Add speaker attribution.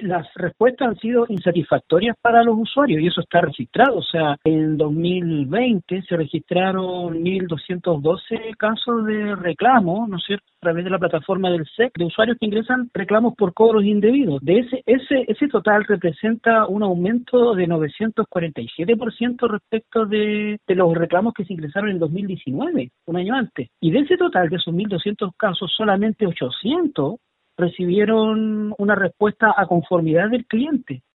Speaker 1: las respuestas han sido insatisfactorias para los usuarios y eso está registrado. O sea, en 2020 se registraron 1.212 casos de reclamos, ¿no es cierto?, a través de la plataforma del SEC, de usuarios que ingresan reclamos por cobros indebidos. De ese total representa un aumento de 947% respecto de los reclamos que se ingresaron en 2019, un año antes. Y de ese total, de esos 1.200 casos, solamente 800 recibieron una respuesta a conformidad del cliente.